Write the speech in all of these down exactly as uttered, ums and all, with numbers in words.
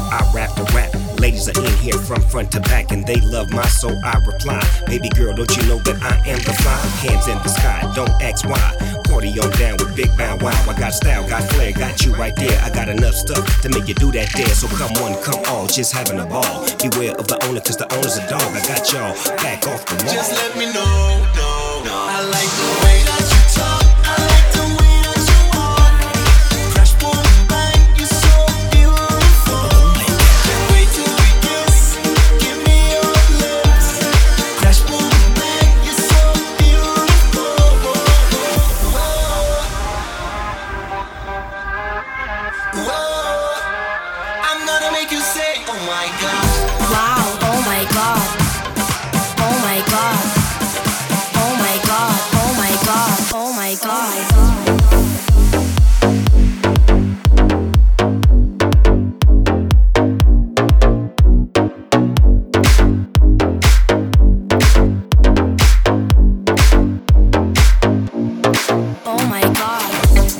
I rap the rap. Ladies are in here from front to back, and they love my soul, I reply. Baby girl, don't you know that I am the fly? Hands in the sky, don't ask why. Party on down with Big Bow Wow. I got style, got flair, got you right there. I got enough stuff to make you do that there. So come one, come all, just having a ball. Beware of the owner, cause the owner's a dog. I got y'all back off the wall. Just let me know, no, no. I like the way that you talk. I like the way that you walk. Crash, boom, bang, you're so beautiful. Can't wait till we kiss. Give me your lips. Crash, boom, bang, you're so beautiful. Whoa. Whoa. I'm gonna make you say, oh my God. Wow, oh my God. Oh my God. Oh my God. Oh my God. Oh my God. Oh my God.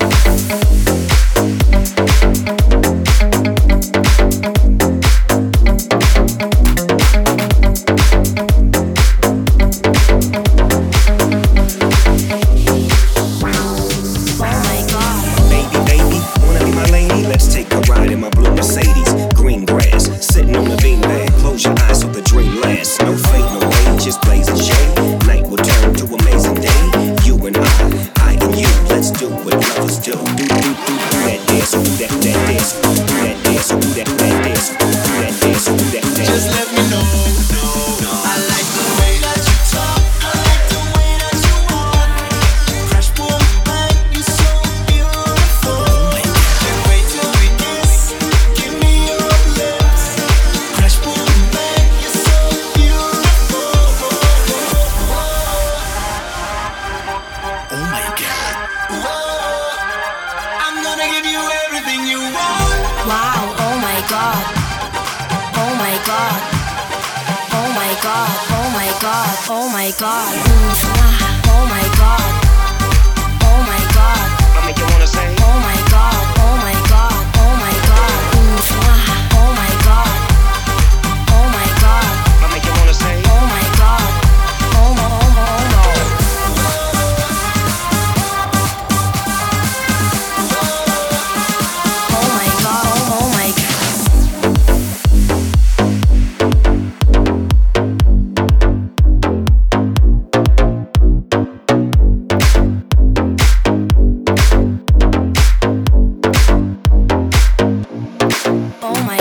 Oh my God, oh my God, oh my God. I make you wanna say, oh my God, oh my God, oh my God, oh my God, oh my God. I make you wanna say, oh my God, oh my, oh my, oh my. Oh my God, oh my God. Oh my